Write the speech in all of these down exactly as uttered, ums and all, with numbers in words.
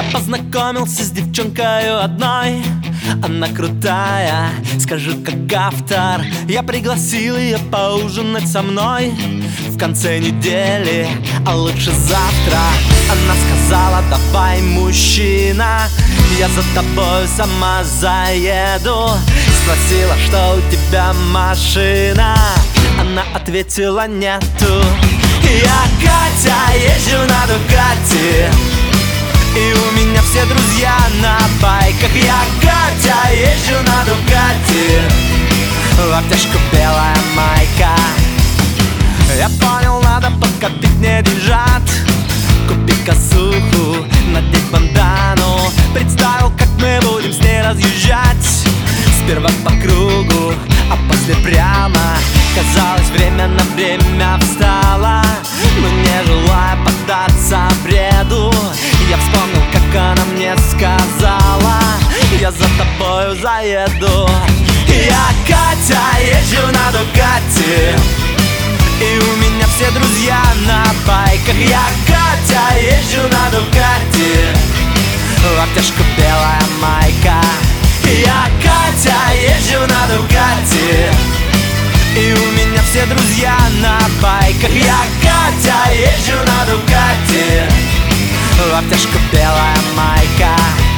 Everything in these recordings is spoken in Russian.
познакомился с девчонкой одной. Она крутая, скажу как автор. Я пригласил ее поужинать со мной в конце недели, а лучше завтра. Она сказала: давай, мужчина, я за тобой сама заеду. Спросила, что у тебя машина. Она ответила: нету. Я Катя, езжу на Дукати, и у меня все друзья на байках. Я Катя, езжу на Дукати, в обтяжку белая майка. Я понял, надо подкопить мне деньжат, купить косуху, надеть бандану. Представил, как мы будем с ней разъезжать, сперва по кругу, а после прямо. Казалось, время на время встало, но не желая поддаться бреду, я вспомнил, как она мне сказала: я за тобою заеду. Я Катя, езжу на Дукати, и у меня все друзья на байках. Я Катя, езжу на Дукати, в обтяжку белая майка. Я Катя, езжу на Дукати, и у меня все друзья на байках. Я Катя, езжу на Дукати, в обтяжку белая майка.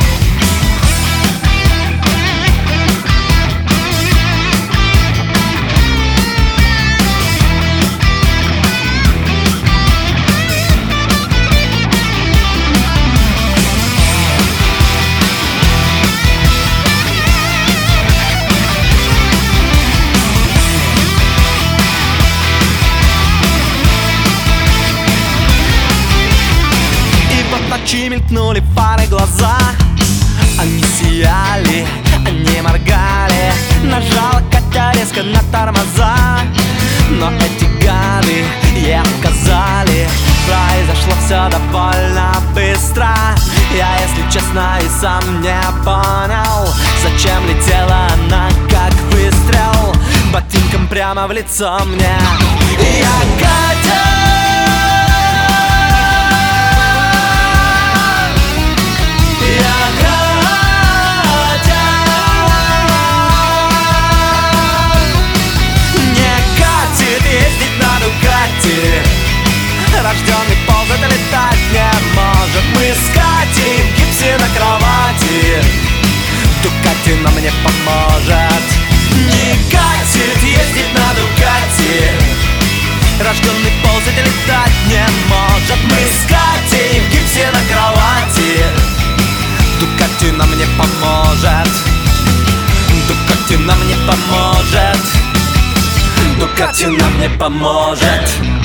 Ночи мелькнули фары глаза, они сияли, они моргали. Нажала Катя резко на тормоза, но эти гады ей отказали. Произошло все довольно быстро. Я, если честно, и сам не понял, зачем летела она как выстрел ботинком прямо в лицо мне. Я Катя, рожденный ползать, летать не может. Мы с Катей в гипсе на кровати, Дукати нам не поможет. Не катит ездить на Дукати, рожденный ползать, летать не может. Мы с Катей в гипсе на кровати, Дукати нам не поможет. Дукати нам не поможет. Дукати нам не поможет.